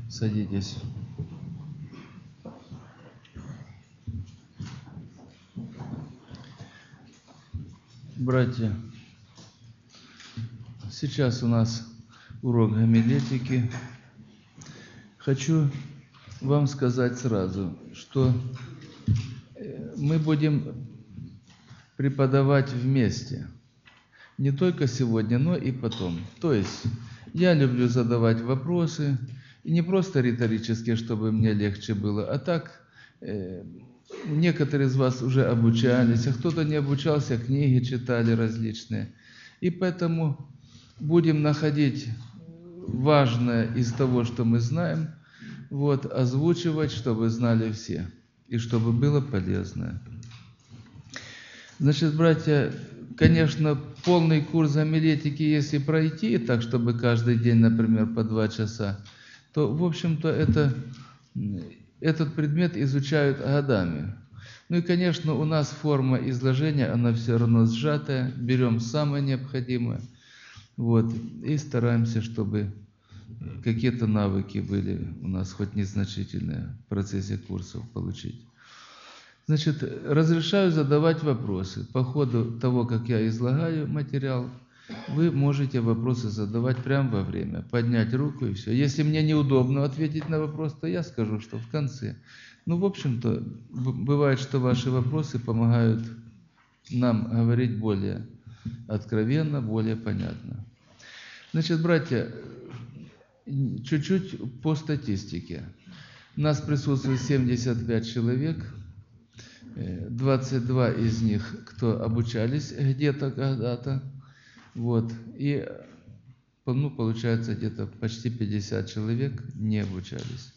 Садитесь. Братья, сейчас у нас урок гомилетики. Хочу вам сказать сразу, что мы будем преподавать вместе. Не только сегодня, но и потом. То есть я люблю задавать вопросы, и не просто риторические, чтобы мне легче было, а так некоторые из вас уже обучались, а кто-то не обучался, книги читали различные. И поэтому будем находить важное из того, что мы знаем, озвучивать, чтобы знали все, и чтобы было полезно. Значит, братья, конечно, полный курс гомилетики, если пройти, так, чтобы каждый день, например, по 2 часа, то, в общем-то, этот предмет изучают годами. Ну и, конечно, у нас форма изложения, она все равно сжатая, берем самое необходимое, и стараемся, чтобы какие-то навыки были у нас хоть незначительные в процессе курсов получить. Значит, разрешаю задавать вопросы. По ходу того, как я излагаю материал, вы можете вопросы задавать прямо во время, поднять руку и все. Если мне неудобно ответить на вопрос, то я скажу, что в конце. Ну, в общем-то, бывает, что ваши вопросы помогают нам говорить более откровенно, более понятно. Значит, братья, чуть-чуть по статистике. У нас присутствует 75 человек, 22 из них, кто обучались где-то когда-то, и, получается, где-то почти 50 человек не обучались.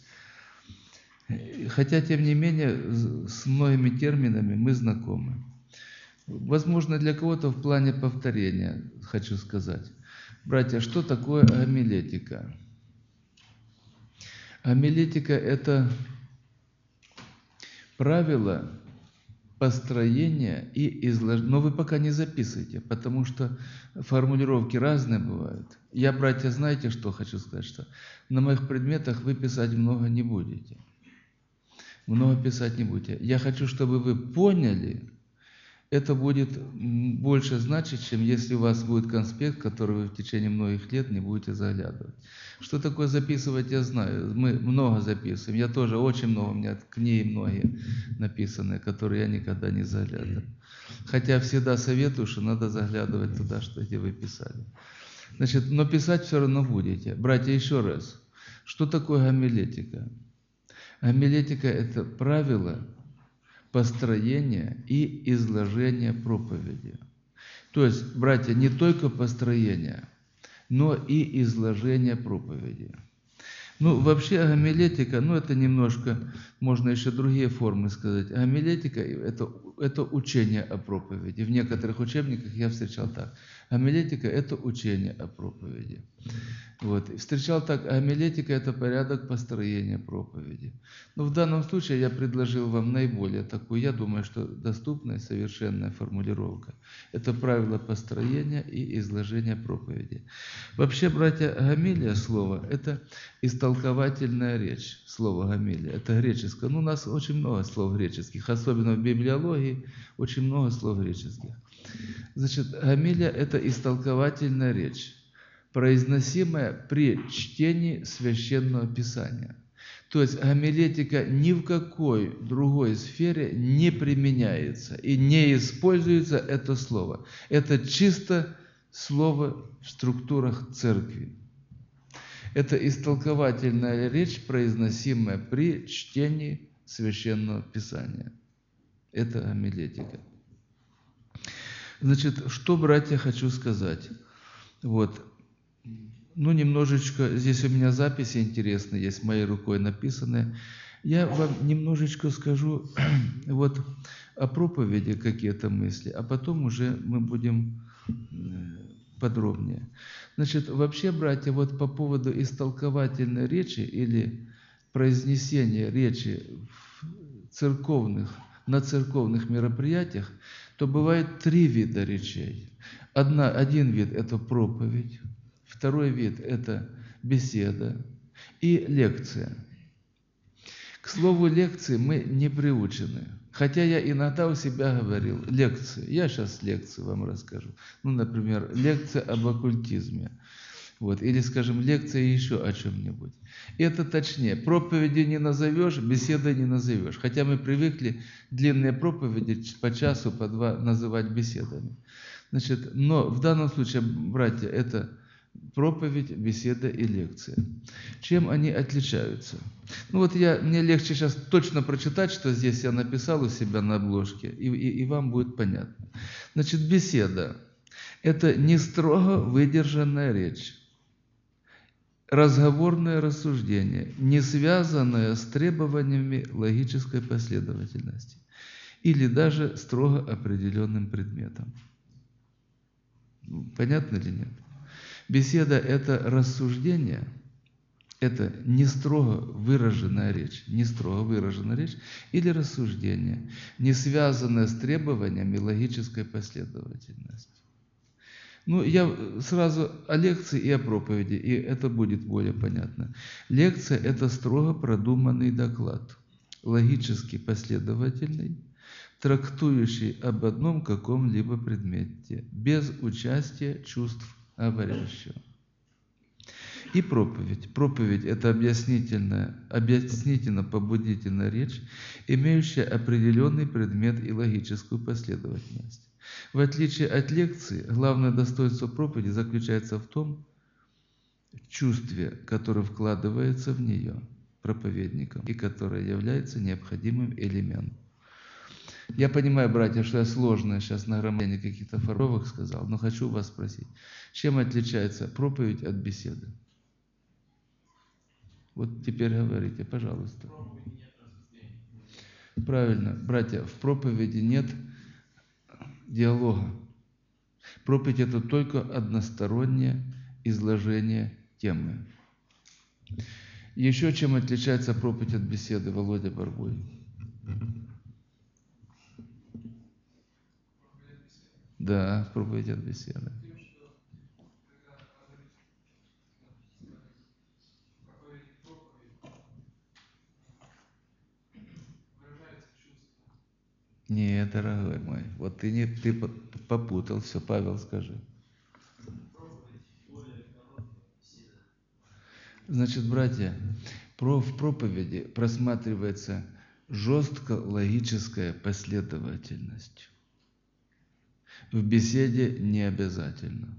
Хотя, тем не менее, с многими терминами мы знакомы. Возможно, для кого-то в плане повторения хочу сказать. Братья, что такое гомилетика? Гомилетика – это правило построения и изложения. Но вы пока не записывайте, потому что формулировки разные бывают. Я, братья, знаете, что хочу сказать? Что на моих предметах вы писать много не будете. Много писать не будете. Я хочу, чтобы вы поняли, это будет больше значить, чем если у вас будет конспект, который вы в течение многих лет не будете заглядывать. Что такое записывать, я знаю. Мы много записываем. Я тоже очень много, у меня книги многие написаны, которые я никогда не заглядывал. Хотя всегда советую, что надо заглядывать туда, где вы писали. Значит, но писать все равно будете. Братья, еще раз. Что такое гомилетика? Гомилетика – это правило построения и изложения проповеди. То есть, братья, не только построение, но и изложение проповеди. Вообще гомилетика, это немножко, можно еще другие формы сказать. Гомилетика – это учение о проповеди. В некоторых учебниках я встречал так. Гомилетика – это учение о проповеди. Встречал так, гомилетика – это порядок построения проповеди. Но в данном случае я предложил вам наиболее такую, я думаю, что доступная, совершенная формулировка. Это правило построения и изложения проповеди. Вообще, братья, гомилия слово – это истолковательная речь. Слово гомилия – это греческое. У нас очень много слов греческих, особенно в библиологии очень много слов греческих. Значит, гомилия – это истолковательная речь, произносимая при чтении Священного Писания. То есть гомилетика ни в какой другой сфере не применяется и не используется это слово. Это чисто слово в структурах церкви. Это истолковательная речь, произносимая при чтении Священного Писания. Это гомилетика. Значит, что, братья, хочу сказать. Немножечко, здесь у меня записи интересные, есть моей рукой написанные. Я вам немножечко скажу о проповеди какие-то мысли, а потом уже мы будем подробнее. Значит, вообще, братья, по поводу истолковательной речи или произнесения речи на церковных мероприятиях, то бывает 3 вида речей. Один вид – это проповедь, второй вид – это беседа, и лекция. К слову, лекции мы не приучены. Хотя я иногда у себя говорил, лекции. Я сейчас лекцию вам расскажу. Ну, например, лекция об оккультизме. Вот. Или, скажем, лекция еще о чем-нибудь. Это точнее. Проповеди не назовешь, беседы не назовешь. Хотя мы привыкли длинные проповеди по часу, по два называть беседами. Значит, но в данном случае, братья, это проповедь, беседа и лекция. Чем они отличаются? Ну вот мне легче сейчас точно прочитать, что здесь я написал у себя на обложке, и вам будет понятно. Значит, беседа – это не строго выдержанная речь, разговорное рассуждение, не связанное с требованиями логической последовательности или даже строго определенным предметом. Понятно или нет? Беседа – это рассуждение, это не строго выраженная речь или рассуждение, не связанное с требованиями логической последовательности. Ну, я сразу о лекции и о проповеди, и это будет более понятно. Лекция – это строго продуманный доклад, логически последовательный, трактующий об одном каком-либо предмете, без участия чувств говорящего. И проповедь. Проповедь – это объяснительно-побудительная речь, имеющая определенный предмет и логическую последовательность. В отличие от лекции, главное достоинство проповеди заключается в том чувстве, которое вкладывается в нее проповедником и которое является необходимым элементом. Я понимаю, братья, что я сложно сейчас нагромождение каких-то формулировок сказал, но хочу вас спросить, чем отличается проповедь от беседы? Вот теперь говорите, пожалуйста. Правильно, братья, в проповеди нет диалога. Проповедь – это только одностороннее изложение темы. Еще чем отличается проповедь от беседы, Володя Барбой? Да, проповедь от беседы. Нет, дорогой мой, вот ты попутал все. Павел, скажи. Значит, братья, в проповеди просматривается жестко логическая последовательность. В беседе не обязательно.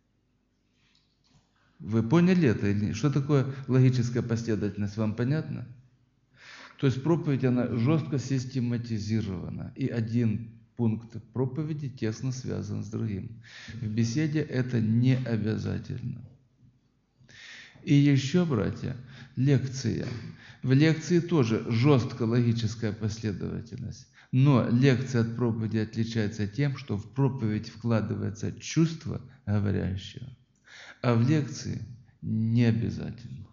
Вы поняли это или нет? Что такое логическая последовательность? Вам понятно? То есть проповедь, она жестко систематизирована. И один пункт проповеди тесно связан с другим. В беседе это не обязательно. И еще, братья, лекция. В лекции тоже жестко логическая последовательность. Но лекция от проповеди отличается тем, что в проповедь вкладывается чувство говорящего, а в лекции не обязательно.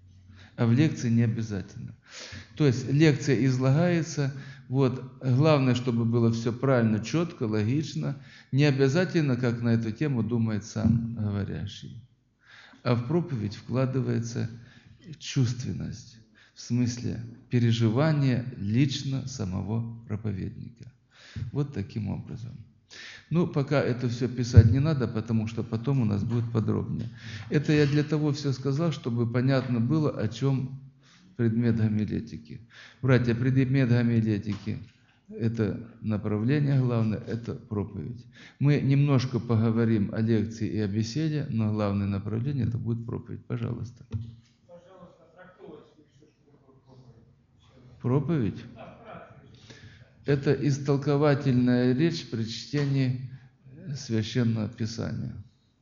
То есть лекция излагается, вот, главное, чтобы было все правильно, четко, логично, не обязательно, как на эту тему думает сам говорящий. А в проповедь вкладывается чувственность, в смысле переживания лично самого проповедника. Вот таким образом. Ну, пока это все писать не надо, потому что потом у нас будет подробнее. Это я для того все сказал, чтобы понятно было, о чем предмет гомилетики. Братья, предмет гомилетики – это направление главное, это проповедь. Мы немножко поговорим о лекции и о беседе, но главное направление – это будет проповедь. Пожалуйста. Пожалуйста, трактовочки, что такое проповедь. Проповедь? Это истолковательная речь при чтении Священного Писания.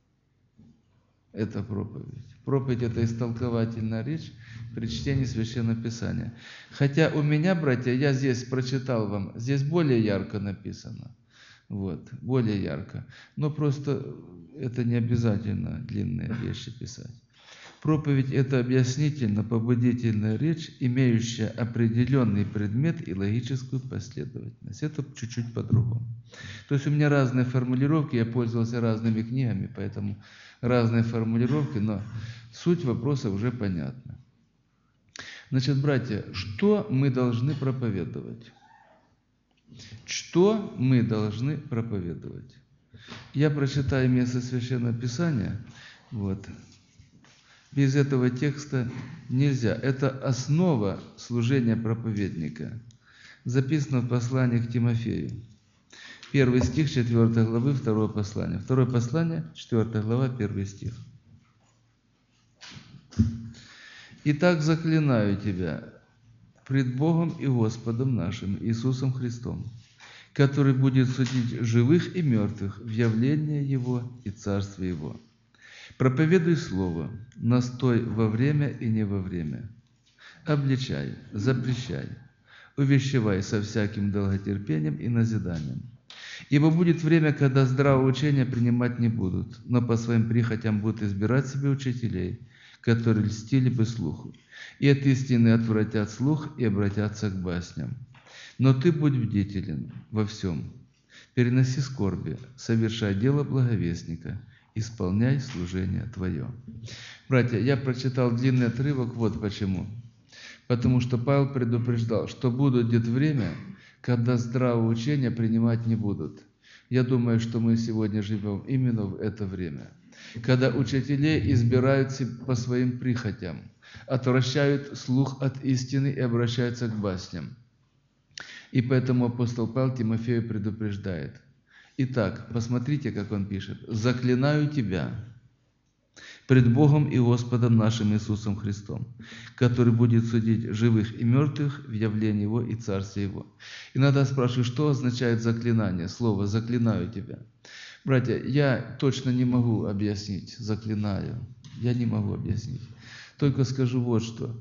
Это проповедь. Проповедь – это истолковательная речь при чтении Священного Писания. Хотя у меня, братья, я здесь прочитал вам, здесь более ярко написано. Вот, более ярко. Но просто это не обязательно длинные вещи писать. Проповедь – это объяснительно-побудительная речь, имеющая определенный предмет и логическую последовательность. Это чуть-чуть по-другому. То есть у меня разные формулировки, я пользовался разными книгами, поэтому разные формулировки, но суть вопроса уже понятна. Значит, братья, что мы должны проповедовать? Что мы должны проповедовать? Я прочитаю место Священного Писания. Вот. Без этого текста нельзя. Это основа служения проповедника. Записано в послании к Тимофею. 1 стих 4 главы, 2 послание. 2 послание, 4 глава, 1 стих. «Итак, заклинаю тебя пред Богом и Господом нашим Иисусом Христом, который будет судить живых и мертвых в явлении Его и Царстве Его. Проповедуй Слово, настой во время и не во время. Обличай, запрещай, увещевай со всяким долготерпением и назиданием. Ибо будет время, когда здравое учение принимать не будут, но по своим прихотям будут избирать себе учителей, которые льстили бы слуху, и от истины отвратят слух и обратятся к басням. Но ты будь бдителен во всем, переноси скорби, совершай дело благовестника, исполняй служение твое». Братья, я прочитал длинный отрывок, вот почему. Потому что Павел предупреждал, что будет время, когда здравое учение принимать не будут. Я думаю, что мы сегодня живем именно в это время, когда учителей избирают по своим прихотям, отвращают слух от истины и обращаются к басням. И поэтому апостол Павел Тимофею предупреждает. Итак, посмотрите, как он пишет. «Заклинаю тебя пред Богом и Господом нашим Иисусом Христом, который будет судить живых и мертвых в явлении Его и Царстве Его». Иногда спрашиваю, что означает заклинание, слово «заклинаю тебя». Братья, я точно не могу объяснить, заклинаю. Я не могу объяснить. Только скажу вот что.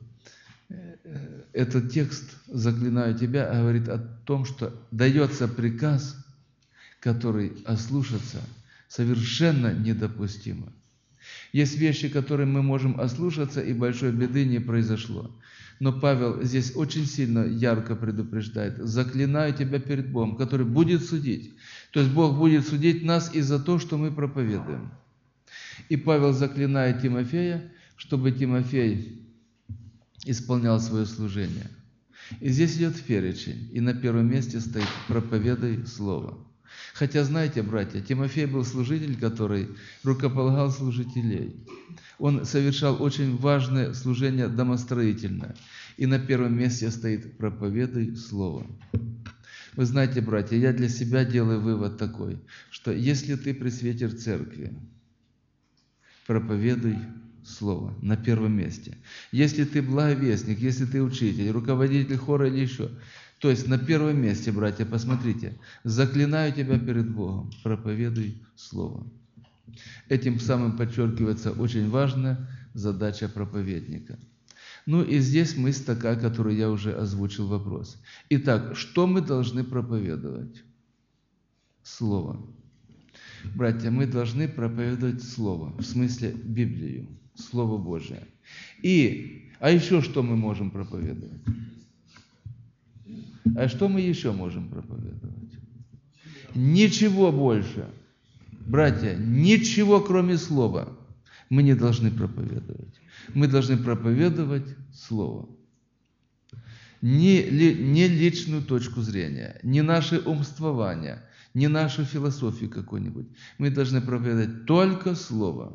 Этот текст «заклинаю тебя» говорит о том, что дается приказ, который ослушаться совершенно недопустимо. Есть вещи, которые мы можем ослушаться, и большой беды не произошло. Но Павел здесь очень сильно, ярко предупреждает: «Заклинаю тебя перед Богом, который будет судить». То есть Бог будет судить нас и за то, что мы проповедуем. И Павел заклинает Тимофея, чтобы Тимофей исполнял свое служение. И здесь идет перечень, и на первом месте стоит «проповедай слово». Хотя, знаете, братья, Тимофей был служитель, который рукополагал служителей. Он совершал очень важное служение домостроительное. И на первом месте стоит «проповедай слово». Вы знаете, братья, я для себя делаю вывод такой, что если ты пресвитер церкви, проповедуй слово на первом месте. Если ты благовестник, если ты учитель, руководитель хора или еще, то есть на первом месте, братья, посмотрите, заклинаю тебя перед Богом, проповедуй слово. Этим самым подчеркивается очень важная задача проповедника. Ну и здесь мысль такая, которую я уже озвучил вопрос. Итак, что мы должны проповедовать? Слово. Братья, мы должны проповедовать Слово, в смысле Библию, Слово Божие. А еще что мы можем проповедовать? А что мы еще можем проповедовать? Ничего больше. Братья, ничего кроме Слова мы не должны проповедовать. Мы должны проповедовать Слово. Не личную точку зрения, не наше умствование, не нашу философию какую-нибудь. Мы должны проповедовать только Слово.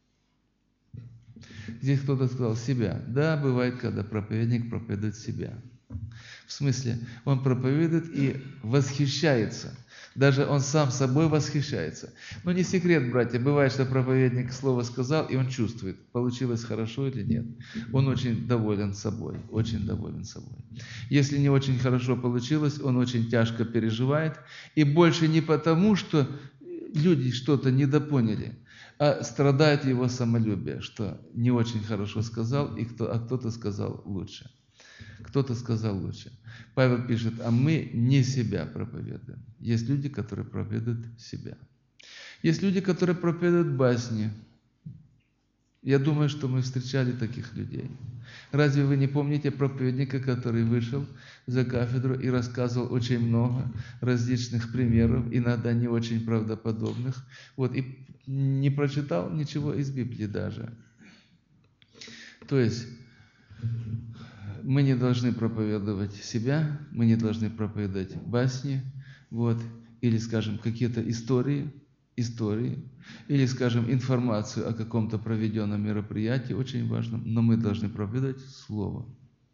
Здесь кто-то сказал себя. Да, бывает, когда проповедник проповедует себя. В смысле, он проповедует и восхищается. Даже он сам собой восхищается. Но не секрет, братья, бывает, что проповедник слово сказал, и он чувствует, получилось хорошо или нет. Он очень доволен собой, очень доволен собой. Если не очень хорошо получилось, он очень тяжко переживает. И больше не потому, что люди что-то недопоняли, а страдает его самолюбие, что не очень хорошо сказал, а кто-то сказал лучше. Кто-то сказал лучше. Павел пишет, а мы не себя проповедуем. Есть люди, которые проповедуют себя. Есть люди, которые проповедуют басни. Я думаю, что мы встречали таких людей. Разве вы не помните проповедника, который вышел за кафедру и рассказывал очень много различных примеров, иногда не очень правдоподобных, и не прочитал ничего из Библии даже. То есть мы не должны проповедовать себя, мы не должны проповедовать басни, или, скажем, какие-то истории, или, скажем, информацию о каком-то проведенном мероприятии, очень важном, но мы должны проповедовать Слово.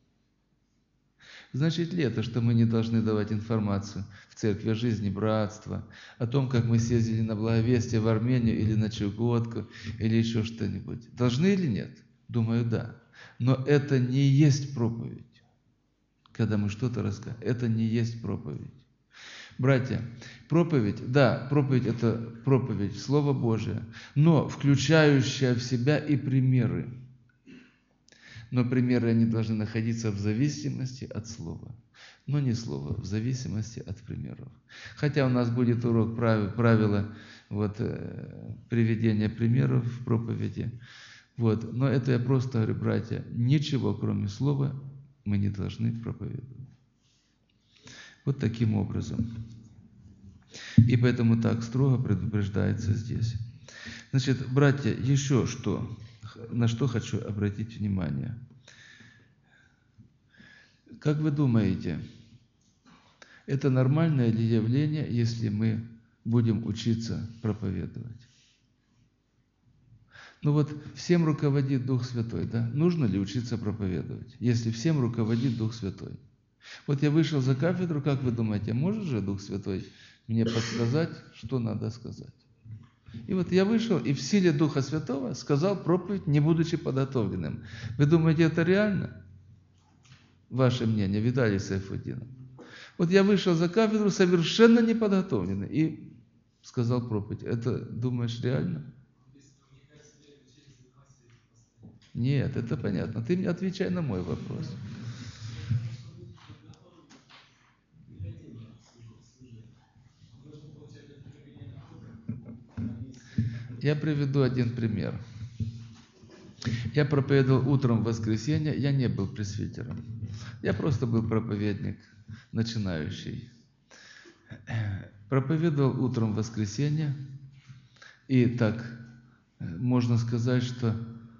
Значит ли это, что мы не должны давать информацию в церкви о жизни братства, о том, как мы съездили на благовестие в Армению или на Чукотку, или еще что-нибудь? Должны или нет? Думаю, да. Но это не есть проповедь. Когда мы что-то рассказываем, это не есть проповедь. Братья, проповедь, да, проповедь – это проповедь, Слово Божие, но включающая в себя и примеры. Но примеры, они должны находиться в зависимости от Слова. Но не Слова, в зависимости от примеров. Хотя у нас будет урок правила приведения примеров в проповеди. Но это я просто говорю, братья, ничего кроме Слова мы не должны проповедовать. Вот таким образом. И поэтому так строго предупреждается здесь. Значит, братья, еще что, на что хочу обратить внимание. Как вы думаете, это нормальное ли явление, если мы будем учиться проповедовать? Всем руководит Дух Святой, да? Нужно ли учиться проповедовать, если всем руководит Дух Святой? Я вышел за кафедру, как вы думаете, может же Дух Святой мне подсказать, что надо сказать? И я вышел и в силе Духа Святого сказал проповедь, не будучи подготовленным. Вы думаете, это реально? Ваше мнение, Виталий Сайфутдинов. Я вышел за кафедру совершенно неподготовленный и сказал проповедь. Это, думаешь, реально? Нет, это понятно. Ты мне отвечай на мой вопрос. Я приведу один пример. Я проповедовал утром в воскресенье, я не был пресвитером. Я просто был проповедник, начинающий. Проповедовал утром в воскресенье, и так, можно сказать, что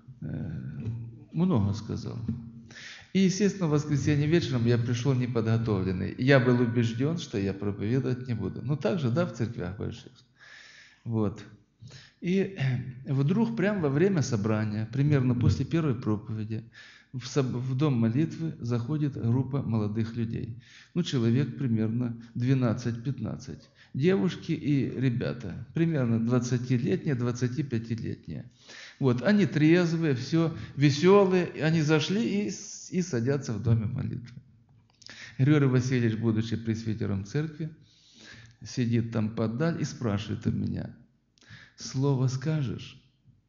много сказал. И, естественно, в воскресенье вечером я пришел неподготовленный. Я был убежден, что я проповедовать не буду. Так же, да, в церквях больших. И вдруг, прямо во время собрания, примерно после первой проповеди, в дом молитвы заходит группа молодых людей. Человек примерно 12-15. Девушки и ребята, примерно 20-летние, 25-летние. Они трезвые, все веселые, они зашли и садятся в доме молитвы. Григорий Васильевич, будучи пресвитером церкви, сидит там подаль и спрашивает у меня: «Слово скажешь?»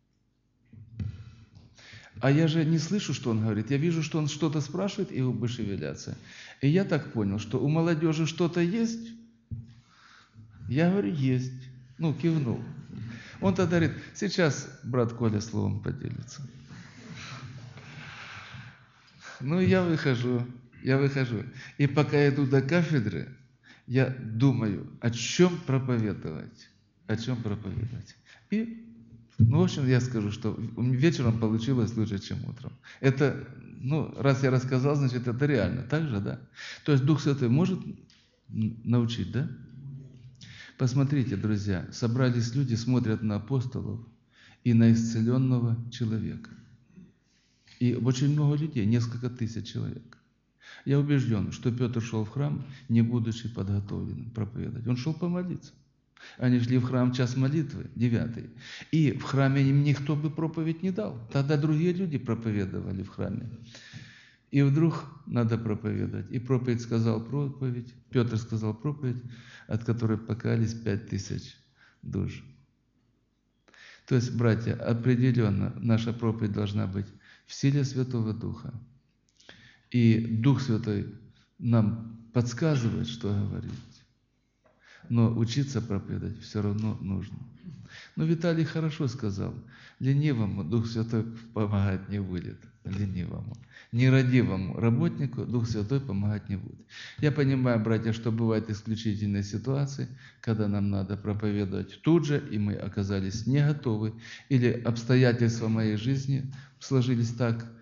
А я же не слышу, что он говорит. Я вижу, что он что-то спрашивает, и губы шевелятся. И я так понял, что у молодежи что-то есть. Я говорю, есть. Кивнул. Он тогда говорит: сейчас брат Коля словом поделится. Я выхожу. И пока я иду до кафедры, я думаю, о чем проповедовать. И, в общем, я скажу, что вечером получилось лучше, чем утром. Это, раз я рассказал, значит, это реально. Так же, да? То есть Дух Святой может научить, да? Посмотрите, друзья, собрались люди, смотрят на апостолов и на исцеленного человека. И очень много людей, несколько тысяч человек. Я убежден, что Петр шел в храм, не будучи подготовленным проповедовать. Он шел помолиться. Они шли в храм час молитвы, 9. И в храме им никто бы проповедь не дал. Тогда другие люди проповедовали в храме. И вдруг надо проповедовать. И проповедь сказал проповедь, Петр сказал проповедь, от которой покаялись 5000 душ. То есть, братья, определенно наша проповедь должна быть в силе Святого Духа. И Дух Святой нам подсказывает, что говорить. Но учиться проповедовать все равно нужно. Но Виталий хорошо сказал: ленивому Дух Святой помогать не будет. Ленивому. Нерадивому работнику Дух Святой помогать не будет. Я понимаю, братья, что бывают исключительные ситуации, когда нам надо проповедовать тут же, и мы оказались не готовы, или обстоятельства моей жизни сложились так,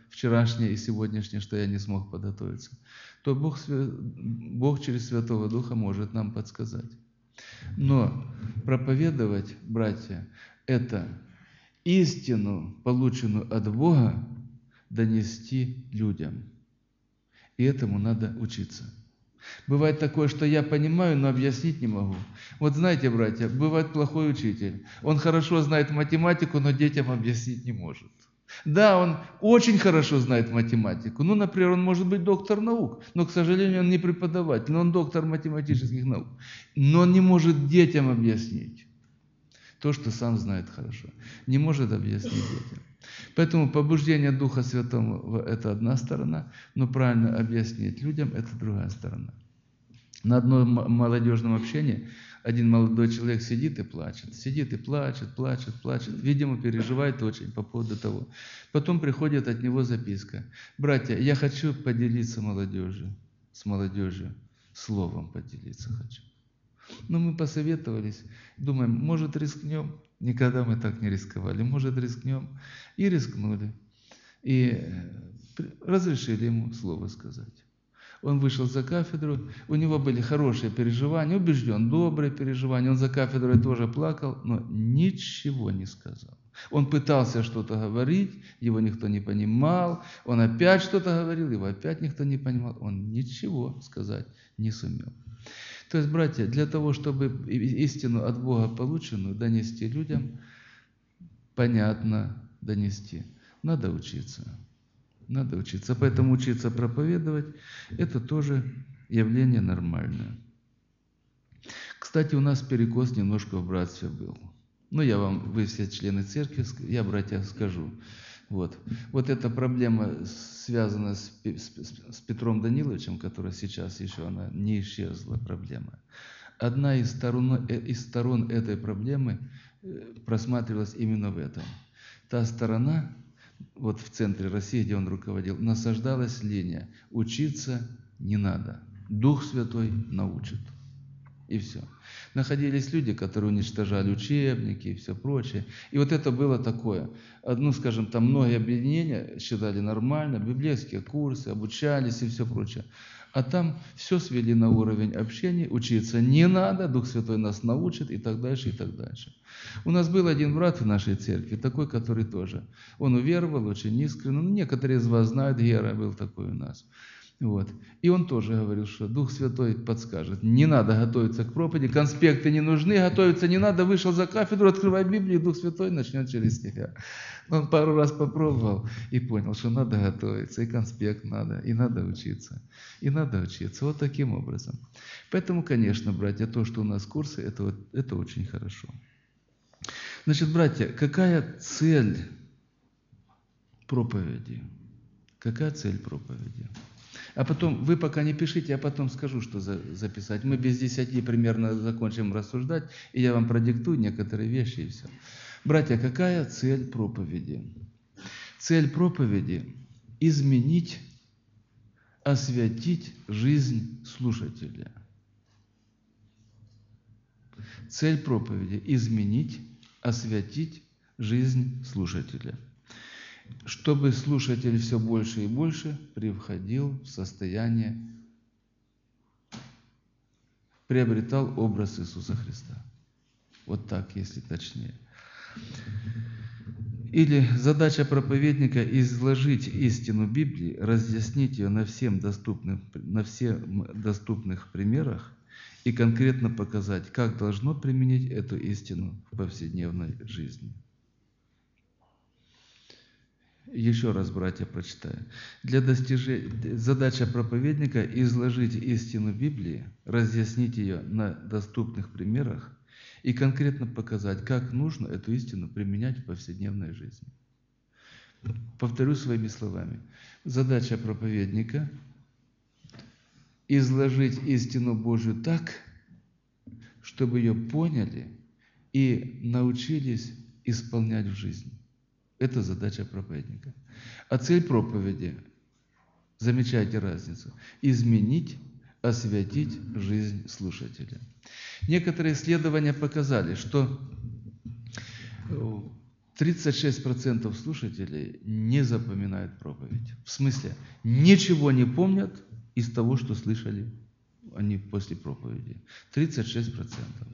вчерашнее и сегодняшнее, что я не смог подготовиться, то Бог через Святого Духа может нам подсказать. Но проповедовать, братья, это истину, полученную от Бога, донести людям. И этому надо учиться. Бывает такое, что я понимаю, но объяснить не могу. Вот знаете, братья, бывает плохой учитель. Он хорошо знает математику, но детям объяснить не может. Да, он очень хорошо знает математику. Ну, например, он может быть доктор наук, но, к сожалению, он не преподаватель, но он доктор математических наук. Но он не может детям объяснить то, что сам знает хорошо. Не может объяснить детям. Поэтому побуждение Духа Святого – это одна сторона, но правильно объяснить людям – это другая сторона. На одном молодежном общении один молодой человек сидит и плачет. Сидит и плачет, плачет, плачет. Видимо, переживает очень по поводу того. Потом приходит от него записка. «Братья, я хочу поделиться с молодежью, словом поделиться хочу». Но мы посоветовались, думаем, может, рискнем? Никогда мы так не рисковали. Может, рискнем? И рискнули. И разрешили ему слово сказать. Он вышел за кафедру, у него были хорошие переживания, убежден, добрые переживания. Он за кафедрой тоже плакал, но ничего не сказал. Он пытался что-то говорить, его никто не понимал. Он опять что-то говорил, его опять никто не понимал. Он ничего сказать не сумел. То есть, братья, для того, чтобы истину от Бога полученную донести людям, понятно донести, надо учиться. Надо учиться. Поэтому учиться проповедовать – это тоже явление нормальное. Кстати, у нас перекос немножко в братстве был. Ну, вы все члены церкви, я, братья, скажу. Вот эта проблема, связанная с Петром Даниловичем, которая сейчас еще она не исчезла, проблема. Одна из сторон этой проблемы просматривалась именно в этом. Та сторона, вот в центре России, где он руководил, насаждалась линия: учиться не надо, Дух Святой научит. И все. Находились люди, которые уничтожали учебники и все прочее. И вот это было такое. Скажем, там многие объединения считали нормально, библейские курсы, обучались и все прочее. А там все свели на уровень общения, учиться не надо, Дух Святой нас научит и так дальше, и так дальше. У нас был один брат в нашей церкви, такой, который тоже. Он уверовал очень искренне. Некоторые из вас знают, Гера был такой у нас. И он тоже говорил, что Дух Святой подскажет. Не надо готовиться к проповеди, конспекты не нужны, готовиться не надо. Вышел за кафедру, открывай Библию, Дух Святой начнет через тебя. Он пару раз попробовал и понял, что надо готовиться, и конспект надо, и надо учиться. И надо учиться. Вот таким образом. Поэтому, конечно, братья, то, что у нас курсы, это очень хорошо. Значит, братья, какая цель проповеди? Какая цель проповеди? А потом, вы пока не пишите, я потом скажу, что записать. Мы без 10 примерно закончим рассуждать, и я вам продиктую некоторые вещи, и все. Братья, какая цель проповеди? Цель проповеди – изменить, освятить жизнь слушателя. Цель проповеди – изменить, освятить жизнь слушателя. Чтобы слушатель все больше и больше приходил в состояние, приобретал образ Иисуса Христа. Вот так, если точнее. Или задача проповедника – изложить истину Библии, разъяснить ее на всем доступных примерах и конкретно показать, как должно применить эту истину в повседневной жизни. Еще раз, братья, прочитаю. Задача проповедника – изложить истину Библии, разъяснить ее на доступных примерах и конкретно показать, как нужно эту истину применять в повседневной жизни. Повторю своими словами. Задача проповедника – изложить истину Божию так, чтобы ее поняли и научились исполнять в жизни. Это задача проповедника. А цель проповеди, замечайте разницу, изменить, освятить жизнь слушателя. Некоторые исследования показали, что 36% слушателей не запоминают проповедь. В смысле, ничего не помнят из того, что слышали они после проповеди. 36%.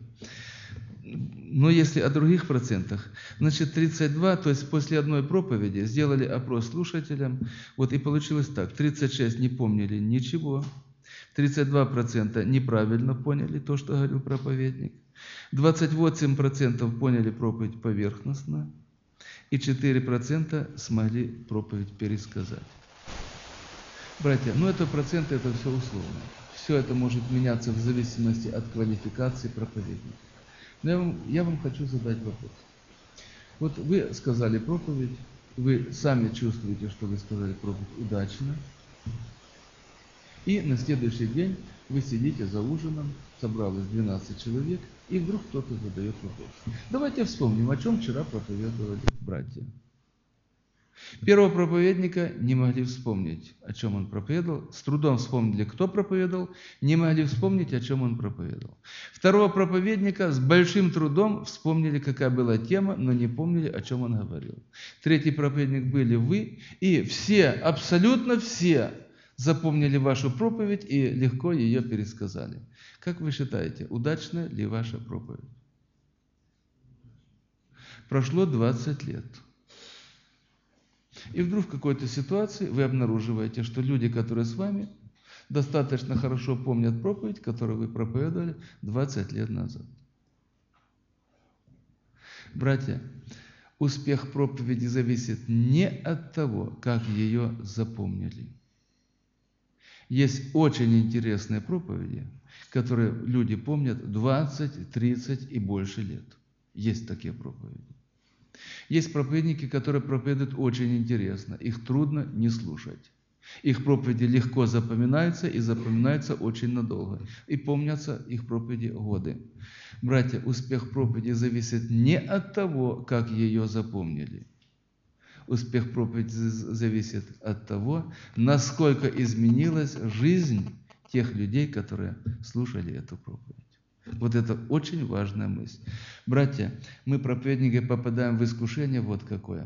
Но если о других процентах, значит 32, то есть после одной проповеди сделали опрос слушателям, вот и получилось так, 36 не помнили ничего, 32% неправильно поняли то, что говорил проповедник, 28% поняли проповедь поверхностно, и 4% смогли проповедь пересказать. Братья, это проценты, это все условно. Все это может меняться в зависимости от квалификации проповедника. Но я вам хочу задать вопрос. Вот вы сказали проповедь, вы сами чувствуете, что вы сказали проповедь удачно, и на следующий день вы сидите за ужином, собралось 12 человек, и вдруг кто-то задает вопрос. Давайте вспомним, о чем вчера проповедовали братья. Первого проповедника не могли вспомнить, о чем он проповедовал. С трудом вспомнили, кто проповедовал, не могли вспомнить, о чем он проповедовал. Второго проповедника с большим трудом вспомнили, какая была тема, но не помнили, о чем он говорил. Третий проповедник были вы, и все, абсолютно все запомнили вашу проповедь и легко ее пересказали. Как вы считаете, удачна ли ваша проповедь? Прошло 20 лет. И вдруг в какой-то ситуации вы обнаруживаете, что люди, которые с вами, достаточно хорошо помнят проповедь, которую вы проповедовали 20 лет назад. Братья, успех проповеди зависит не от того, как ее запомнили. Есть очень интересные проповеди, которые люди помнят 20, 30 и больше лет. Есть такие проповеди. Есть проповедники, которые проповедуют очень интересно. Их трудно не слушать. Их проповеди легко запоминаются и запоминаются очень надолго. И помнятся их проповеди годы. Братья, успех проповеди зависит не от того, как ее запомнили. Успех проповеди зависит от того, насколько изменилась жизнь тех людей, которые слушали эту проповедь. Вот это очень важная мысль. Братья, мы, проповедники, попадаем в искушение вот какое.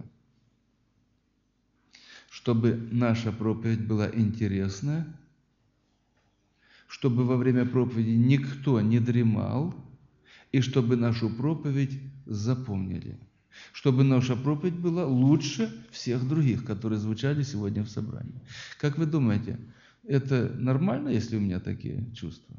Чтобы наша проповедь была интересная, чтобы во время проповеди никто не дремал, и чтобы нашу проповедь запомнили. Чтобы наша проповедь была лучше всех других, которые звучали сегодня в собрании. Как вы думаете, это нормально, если у меня такие чувства?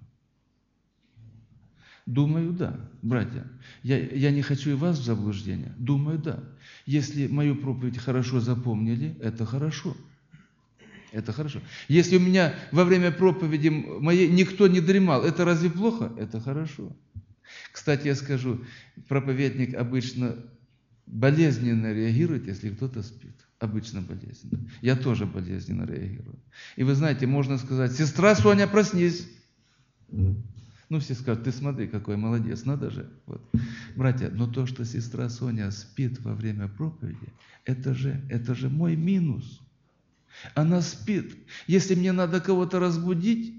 Думаю, да, братья. Я не хочу и вас в заблуждение. Думаю, да. Если мою проповедь хорошо запомнили, это хорошо. Это хорошо. Если у меня во время проповеди моей никто не дремал, это разве плохо? Это хорошо. Кстати, я скажу, проповедник обычно болезненно реагирует, если кто-то спит. Обычно болезненно. Я тоже болезненно реагирую. И вы знаете, можно сказать: сестра Соня, проснись. Все скажут: ты смотри, какой молодец, надо же. Вот. Братья, но то, что сестра Соня спит во время проповеди, это же мой минус. Она спит. Если мне надо кого-то разбудить,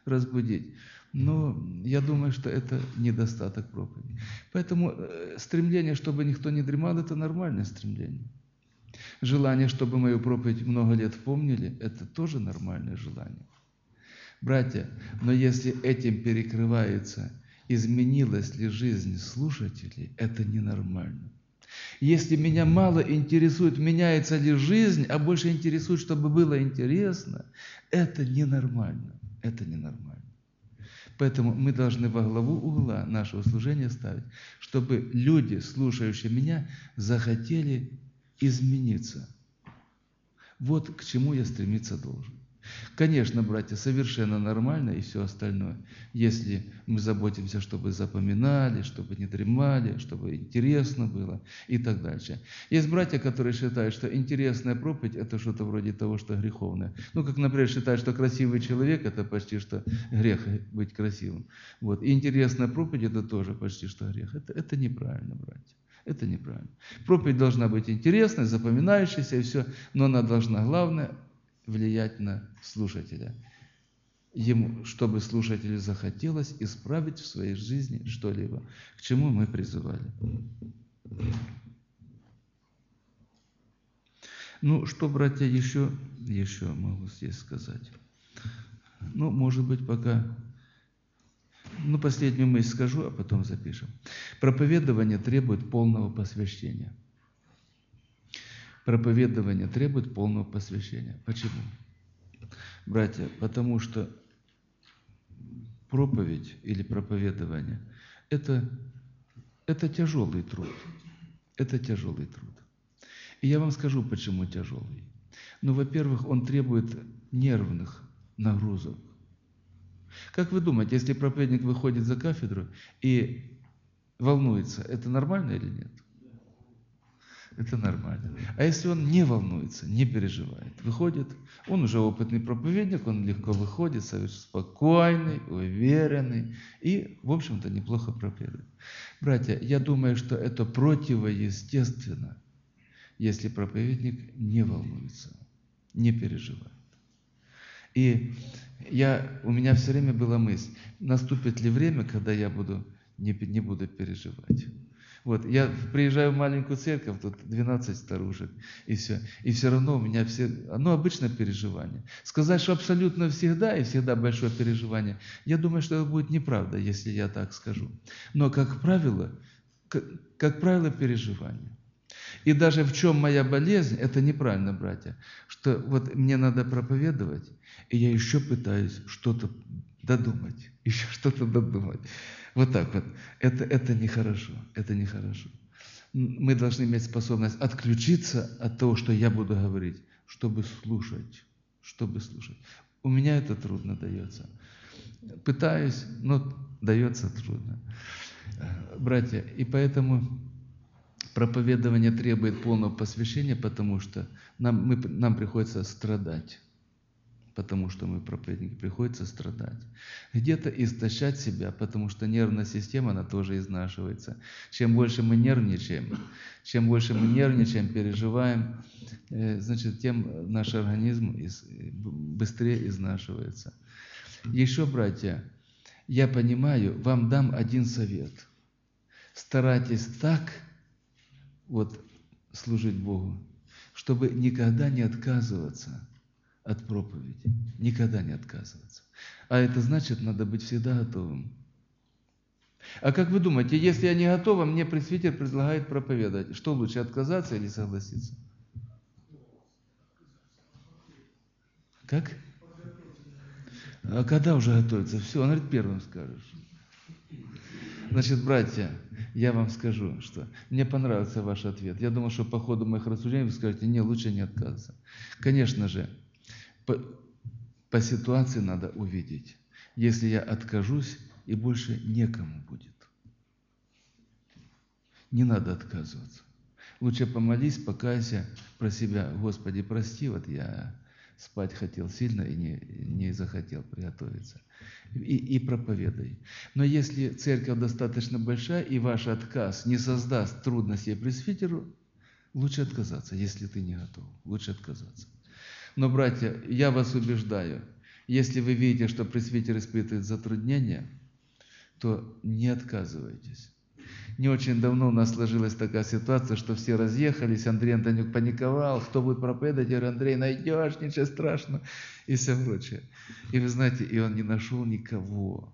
но я думаю, что это недостаток проповеди. Поэтому стремление, чтобы никто не дремал, это нормальное стремление. Желание, чтобы мою проповедь много лет помнили, это тоже нормальное желание. Братья, но если этим перекрывается, изменилась ли жизнь слушателей, это ненормально. Если меня мало интересует, меняется ли жизнь, а больше интересует, чтобы было интересно, это ненормально. Это ненормально. Поэтому мы должны во главу угла нашего служения ставить, чтобы люди, слушающие меня, захотели измениться. Вот к чему я стремиться должен. Конечно, братья, совершенно нормально и все остальное, если мы заботимся, чтобы запоминали, чтобы не дремали, чтобы интересно было и так дальше. Есть братья, которые считают, что интересная проповедь – это что-то вроде того, что греховное. Как, например, считают, что красивый человек – это почти что грех быть красивым. Вот. И интересная проповедь – это тоже почти что грех. Это неправильно, братья. Это неправильно. Проповедь должна быть интересной, запоминающейся и все, но она должна, главное, влиять на слушателя. Ему, чтобы слушателю захотелось исправить в своей жизни что-либо, к чему мы призывали. Ну, что, братья, еще могу здесь сказать? Ну, может быть, пока... Ну, последнюю мысль скажу, а потом запишем. Проповедование требует полного посвящения. Проповедование требует полного посвящения. Почему? Братья, потому что проповедь или проповедование – это тяжелый труд. Это тяжелый труд. И я вам скажу, почему тяжелый. Ну, во-первых, он требует нервных нагрузок. Как вы думаете, если проповедник выходит за кафедру и волнуется, это нормально или нет? Это нормально. А если он не волнуется, не переживает, выходит, он уже опытный проповедник, он легко выходит, совершенно спокойный, уверенный и, в общем-то, неплохо проповедует. Братья, я думаю, что это противоестественно, если проповедник не волнуется, не переживает. И у меня все время была мысль, наступит ли время, когда я не буду переживать. Вот, я приезжаю в маленькую церковь, тут 12 старушек, и все. И все равно у меня обычное переживание. Сказать, что абсолютно всегда, и всегда большое переживание, я думаю, что это будет неправда, если я так скажу. Но, как правило, переживание. И даже в чем моя болезнь, это неправильно, братья, что вот мне надо проповедовать, и я еще пытаюсь что-то додумать, еще что-то додумать. Вот так вот. Это нехорошо, это нехорошо. Мы должны иметь способность отключиться от того, что я буду говорить, чтобы слушать. У меня это трудно дается. Пытаюсь, но дается трудно. Братья, и поэтому проповедование требует полного посвящения, потому что нам приходится страдать. Потому что мы, проповедники, приходится страдать. Где-то истощать себя, потому что нервная система, она тоже изнашивается. Чем больше мы нервничаем, переживаем, значит, тем наш организм быстрее изнашивается. Еще, братья, я понимаю, вам дам один совет. Старайтесь так служить Богу, чтобы никогда не отказываться от проповеди. Никогда не отказываться. А это значит, надо быть всегда готовым. А как вы думаете, если я не готова, мне пресвитер предлагает проповедовать, что лучше, отказаться или согласиться? Как? А когда уже готовиться? Все, он говорит, первым скажешь. Значит, братья, я вам скажу, что мне понравился ваш ответ. Я думал, что по ходу моих рассуждений вы скажете, не, лучше не отказываться. Конечно же, по ситуации надо увидеть. Если я откажусь, и больше некому будет. Не надо отказываться. Лучше помолись, покайся про себя. Господи, прости, вот я спать хотел сильно и не захотел приготовиться. И проповедай. Но если церковь достаточно большая, и ваш отказ не создаст трудностей пресвитеру, лучше отказаться, если ты не готов. Лучше отказаться. Но, братья, я вас убеждаю, если вы видите, что пресвитер испытывает затруднения, то не отказывайтесь. Не очень давно у нас сложилась такая ситуация, что все разъехались, Андрей Антонюк паниковал, кто будет проповедовать, я говорю, Андрей, найдешь, ничего страшного, и все прочее. И вы знаете, и он не нашел никого.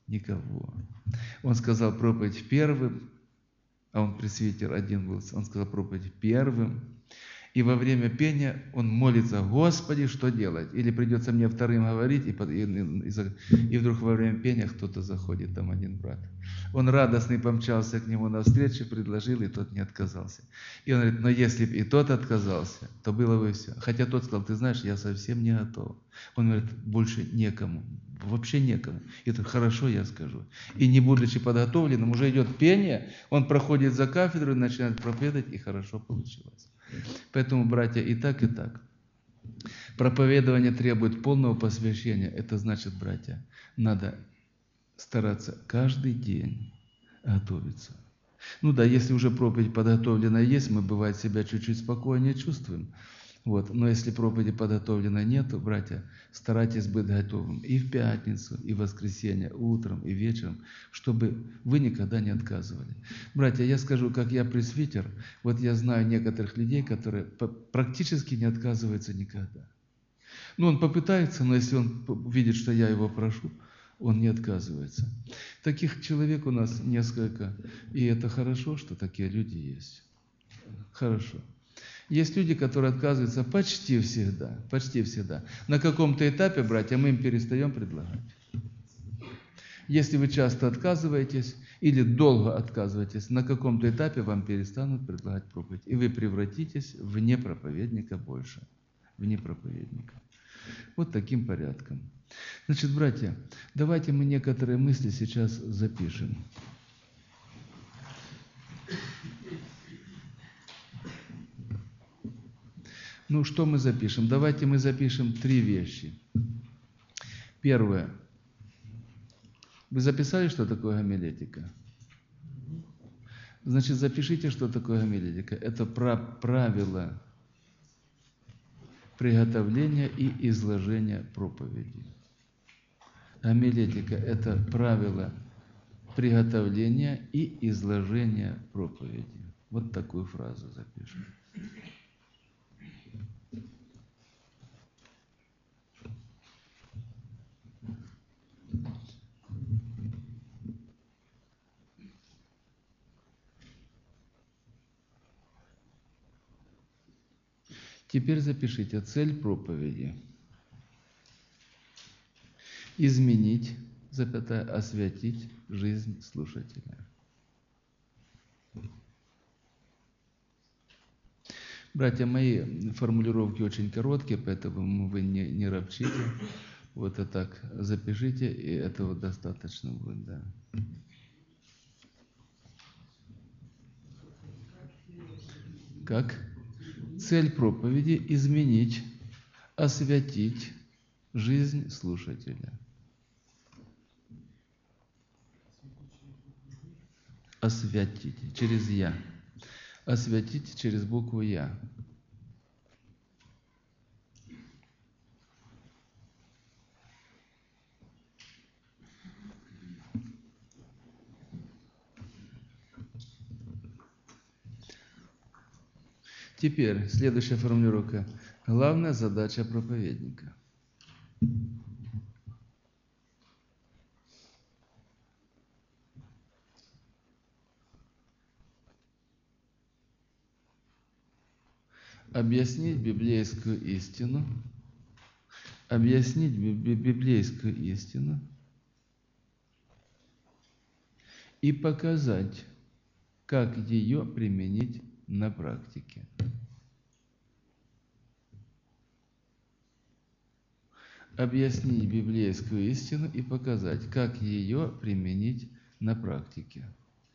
Он сказал проповедь первым, а он пресвитер один был, он сказал проповедь первым, и во время пения он молится, Господи, что делать? Или придется мне вторым говорить, и вдруг во время пения кто-то заходит, там один брат. Он радостный помчался к нему навстречу, предложил, и тот не отказался. И он говорит, но если бы и тот отказался, то было бы все. Хотя тот сказал, ты знаешь, я совсем не готов. Он говорит, больше некому, вообще некому. И это хорошо, я скажу. И не будучи подготовленным, уже идет пение, он проходит за кафедру, начинает проповедовать, и хорошо получилось. Поэтому, братья, и так, и так. Проповедование требует полного посвящения. Это значит, братья, надо стараться каждый день готовиться. Ну да, если уже проповедь подготовленная есть, мы, бывает, себя чуть-чуть спокойнее чувствуем. Вот. Но если проповеди подготовленной нету, братья, старайтесь быть готовым и в пятницу, и в воскресенье, утром, и вечером, чтобы вы никогда не отказывали. Братья, я скажу, как я пресвитер, вот я знаю некоторых людей, которые практически не отказываются никогда. Ну, он попытается, но если он видит, что я его прошу, он не отказывается. Таких человек у нас несколько, и это хорошо, что такие люди есть. Хорошо. Есть люди, которые отказываются почти всегда, почти всегда. На каком-то этапе, братья, мы им перестаем предлагать. Если вы часто отказываетесь или долго отказываетесь, на каком-то этапе вам перестанут предлагать проповедь, и вы превратитесь в непроповедника больше, в непроповедника. Вот таким порядком. Значит, братья, давайте мы некоторые мысли сейчас запишем. Ну, что мы запишем? Давайте мы запишем 3 вещи. Первое. Вы записали, что такое гомилетика? Значит, запишите, что такое гомилетика. Это правило приготовления и изложения проповеди. Гомилетика – это правило приготовления и изложения проповеди. Вот такую фразу запишем. Теперь запишите цель проповеди. Изменить, освятить жизнь слушателя. Братья, мои формулировки очень короткие, поэтому вы не ропчите. Вот и так запишите, и этого достаточно будет, да. Как? Цель проповеди – изменить, освятить жизнь слушателя. Освятить через «я». Освятить через букву «я». Теперь следующая формулировка. Главная задача проповедника. Объяснить библейскую истину, и показать, как ее применить на практике. Объяснить библейскую истину и показать, как ее применить на практике.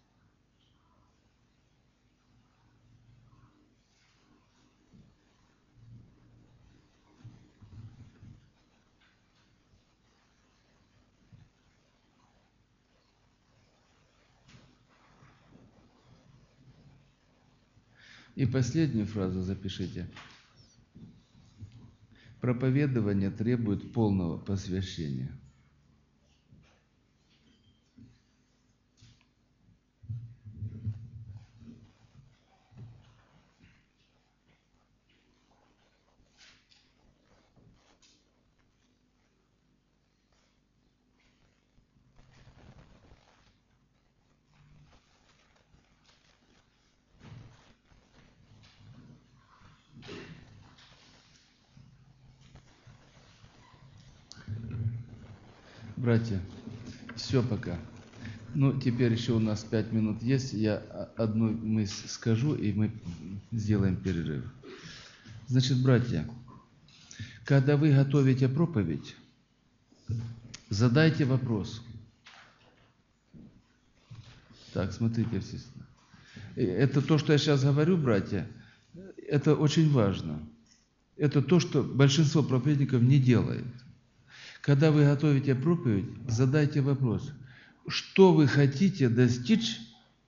И последнюю фразу запишите. Проповедование требует полного посвящения. Братья, все пока. Ну, теперь еще у нас 5 минут есть. Я одну мысль скажу, и мы сделаем перерыв. Значит, братья, когда вы готовите проповедь, задайте вопрос. Так, смотрите, все. Это то, что я сейчас говорю, братья, это очень важно. Это то, что большинство проповедников не делает. Когда вы готовите проповедь, задайте вопрос, что вы хотите достичь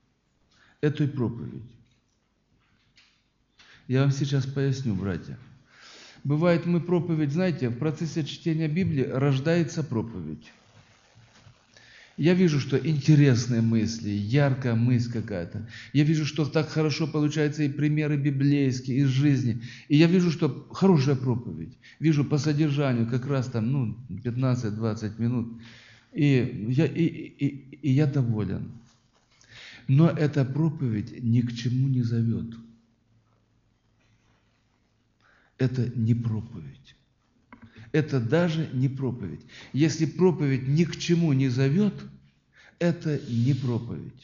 этой проповеди. Я вам сейчас поясню, братья. Бывает, мы проповедь, знаете, в процессе чтения Библии рождается проповедь. Я вижу, что интересные мысли, яркая мысль какая-то. Я вижу, что так хорошо получаются и примеры библейские из жизни. И я вижу, что хорошая проповедь. Вижу по содержанию как раз там 15-20 минут. И я доволен. Но эта проповедь ни к чему не зовет. Это не проповедь. Это даже не проповедь. Если проповедь ни к чему не зовет, это не проповедь.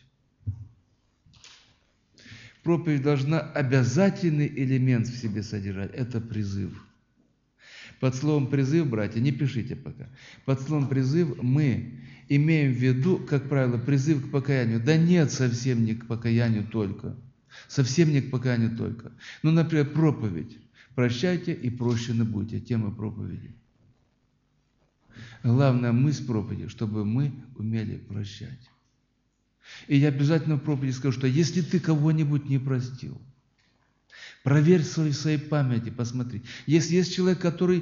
Проповедь должна обязательный элемент в себе содержать. Это призыв. Под словом «призыв», братья, не пишите пока. Под словом «призыв» мы имеем в виду, как правило, призыв к покаянию. Да нет, совсем не к покаянию только. Совсем не к покаянию только. Ну, например, проповедь. Прощайте и прощены будете. Тема проповеди. Главная мысль проповеди, чтобы мы умели прощать. И я обязательно в проповеди скажу, что если ты кого-нибудь не простил, проверь в своей памяти, посмотри. Если есть человек, который,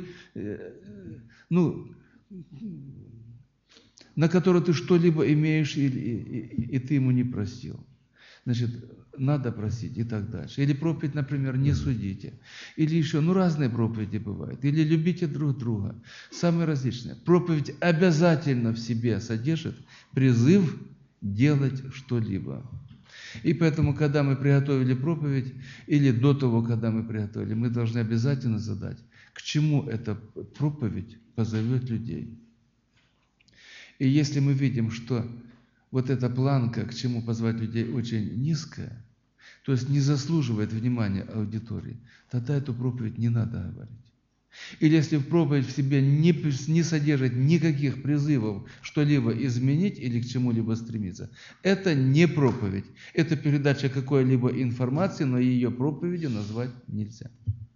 на которого ты что-либо имеешь, и ты ему не простил, значит, надо простить и так дальше. Или проповедь, например, не судите. Или еще, разные проповеди бывают. Или любите друг друга. Самые различные. Проповедь обязательно в себе содержит призыв делать что-либо. И поэтому, когда мы приготовили проповедь, или до того, когда мы приготовили, мы должны обязательно задать, к чему эта проповедь позовет людей. И если мы видим, что вот эта планка, к чему позвать людей, очень низкая, то есть не заслуживает внимания аудитории, тогда эту проповедь не надо говорить. Или если проповедь в себе не содержит никаких призывов что-либо изменить или к чему-либо стремиться, это не проповедь. Это передача какой-либо информации, но ее проповедью назвать нельзя.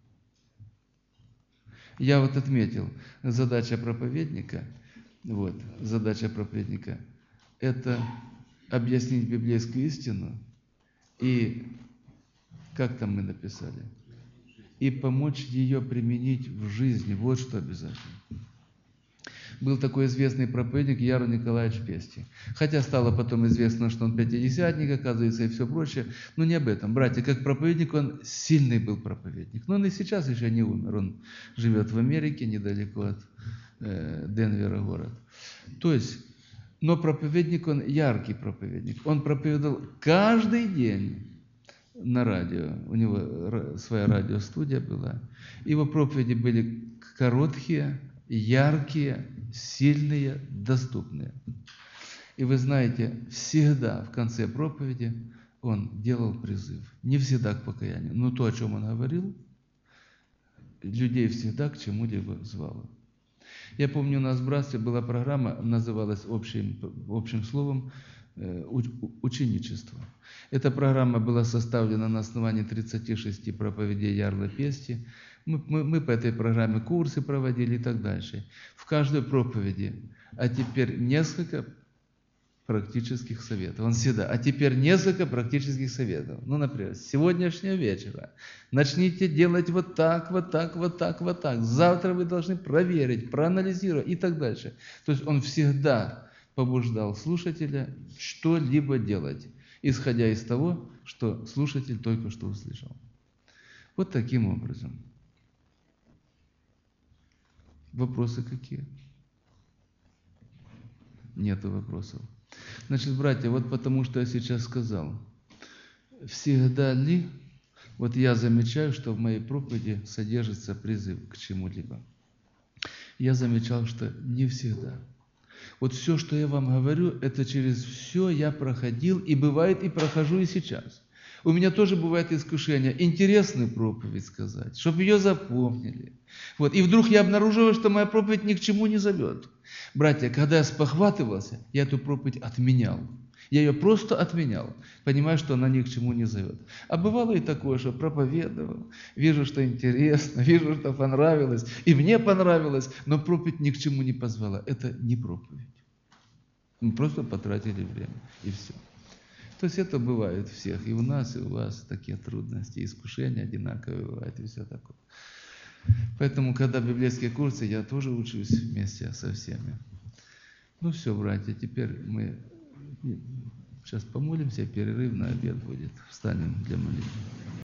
Я отметил, задача проповедника – это объяснить библейскую истину и, как там мы написали, и помочь ее применить в жизни. Вот что обязательно. Был такой известный проповедник Яро Николаевич Пести. Хотя стало потом известно, что он пятидесятник, оказывается, и все прочее. Но не об этом. Братья, как проповедник, он сильный был проповедник. Но он и сейчас еще не умер. Он живет в Америке, недалеко от Денвера город. То есть, но проповедник, он яркий проповедник. Он проповедовал каждый день на радио. У него своя радиостудия была. Его проповеди были короткие, яркие, сильные, доступные. И вы знаете, всегда в конце проповеди он делал призыв. Не всегда к покаянию, но то, о чем он говорил, людей всегда к чему-либо звало. Я помню, у нас в братстве была программа, называлась общим словом «Ученичество». Эта программа была составлена на основании 36 проповедей Ярла Пести. Мы по этой программе курсы проводили и так дальше. В каждой проповеди, а теперь несколько практических советов. Он всегда, а теперь несколько практических советов. Например, с сегодняшнего вечера начните делать вот так, вот так, вот так, вот так. Завтра вы должны проверить, проанализировать и так дальше. То есть он всегда побуждал слушателя что-либо делать, исходя из того, что слушатель только что услышал. Вот таким образом. Вопросы какие? Нету вопросов. Значит, братья, вот потому что я сейчас сказал, всегда ли, вот я замечаю, что в моей проповеди содержится призыв к чему-либо. Я замечал, что не всегда. Вот все, что я вам говорю, это через все я проходил, и бывает, и прохожу и сейчас. У меня тоже бывает искушение интересную проповедь сказать, чтобы ее запомнили. И вдруг я обнаруживаю, что моя проповедь ни к чему не зовет. Братья, когда я спохватывался, я эту проповедь отменял. Я ее просто отменял, понимая, что она ни к чему не зовет. А бывало и такое, что проповедовал, вижу, что интересно, вижу, что понравилось, и мне понравилось, но проповедь ни к чему не позвала. Это не проповедь. Мы просто потратили время, и все. То есть это бывает у всех, и у нас, и у вас такие трудности, искушения одинаковые бывают, и все такое. Поэтому, когда библейские курсы, я тоже учусь вместе со всеми. Ну все, братья, теперь мы сейчас помолимся, перерыв на обед будет. Встанем для молитвы.